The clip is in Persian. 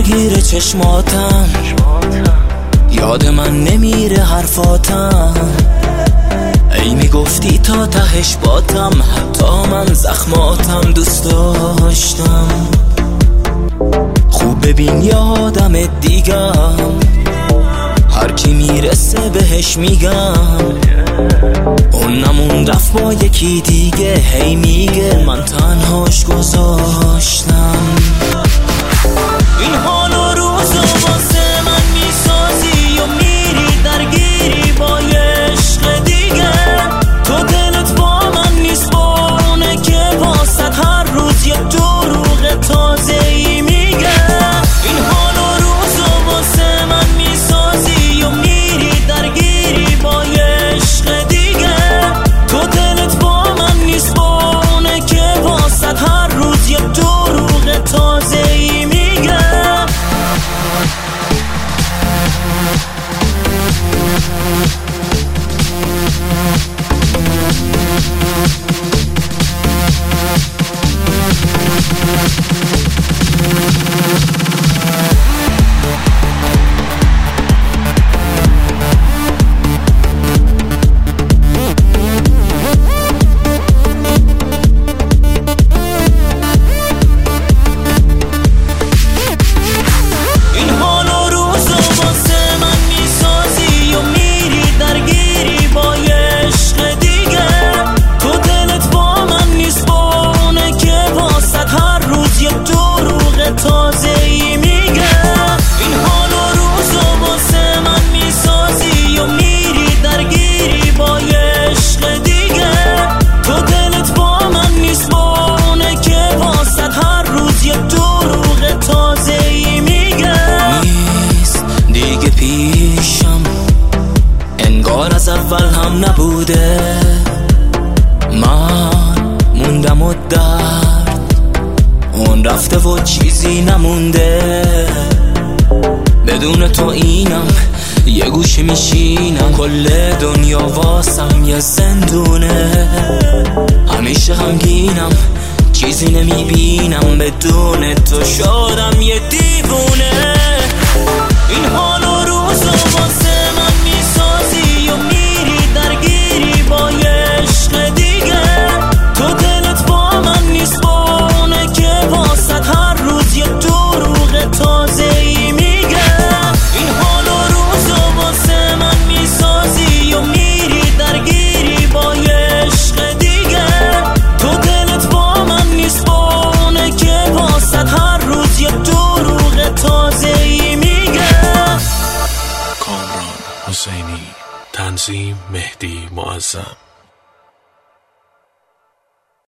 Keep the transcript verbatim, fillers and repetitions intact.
میگیره چشماتم، یاد من نمیره حرفاتم. ای میگفتی تا تهش باتم، حتی من زخماتم دوست داشتم. خوب ببین یادم دیگم، هر کی میرسه بهش میگم اون نمون رفت با یکی دیگه. هی میگه من تنهاش گذاشتم. این حال و روز و واسه من میسازی و میری درگیری با یه عشق دیگه. تو دلت با من نیست، با اونه که واسه هر روز یه دروغ تازه ای میگه. این حال و روز و واسه من میسازی و میری درگیری با یه عشق دیگه. تو دلت با من نیست، با اونه که واسه هر روز یه دروغ تازه ای میگه. از اول هم نبوده، من موندم و درد اون رفته و چیزی نمونده. بدون تو اینم یه گوشه میشینم، کل دنیا واسم یه زندونه. همیشه غمگینم چیزی نمیبینم، بدون تو شدم یه دیوونه. این حال و روز و واسه من میسازی و میری درگیری با یه عشق دیگه. تو دلت با من نیست، با اونه که واسه هر روز یه دروغ تازه ای میگه. این حال و روز و واسه من میسازی و میری درگیری با یه عشق دیگه. تو دلت با من نیست، با اونه که واسه هر روز یه دروغ تازه ای میگه. کامران حسینی، تنظیم مهدی معظم.